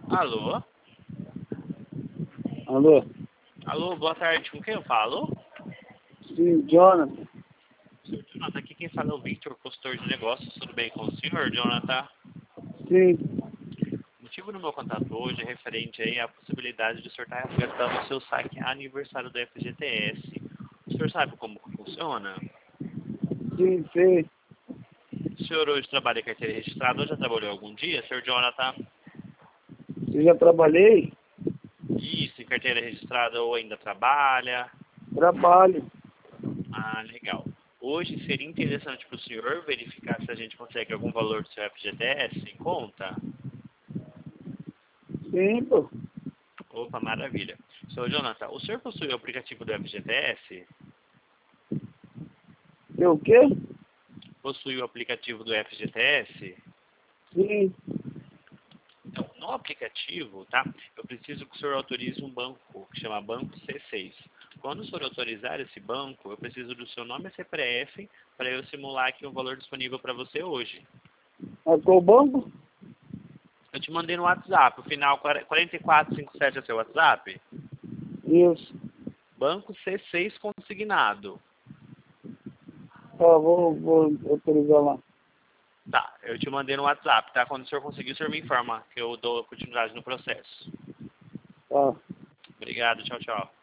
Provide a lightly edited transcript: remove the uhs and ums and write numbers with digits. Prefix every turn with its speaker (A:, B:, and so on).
A: Alô?
B: Alô?
A: Alô, boa tarde. Com quem eu falo?
B: Sim, Jonathan.
A: Senhor Jonathan, aqui quem fala é o Victor, consultor de negócios. Tudo bem com o senhor, Jonathan?
B: Sim.
A: O motivo do meu contato hoje é referente aí à possibilidade de o senhor estar resgatando o seu saque aniversário do FGTS. O senhor sabe como funciona?
B: Sim, sei.
A: O senhor hoje trabalha em carteira registrada ou já trabalhou algum dia, senhor Jonathan?
B: Eu já trabalhei?
A: Isso, em carteira registrada ou ainda trabalha?
B: Trabalho.
A: Ah, legal. Hoje seria interessante para o senhor verificar se a gente consegue algum valor do seu FGTS em conta?
B: Sim, pô.
A: Opa, maravilha. Senhor Jonathan, o senhor possui o aplicativo do FGTS?
B: Eu o quê?
A: Possui o aplicativo do FGTS?
B: Sim.
A: Então, no aplicativo, tá? Eu preciso que o senhor autorize um banco, que chama Banco C6. Quando o senhor autorizar esse banco, eu preciso do seu nome e CPF para eu simular aqui um valor disponível para você hoje.
B: A qual banco?
A: Eu te mandei no WhatsApp, o final 4457 é seu WhatsApp?
B: Isso.
A: Banco C6 consignado.
B: Tá, vou autorizar lá.
A: Tá, eu te mandei no WhatsApp, tá? Quando o senhor conseguir, o senhor me informa que eu dou continuidade no processo.
B: Tá.
A: Obrigado, tchau, tchau.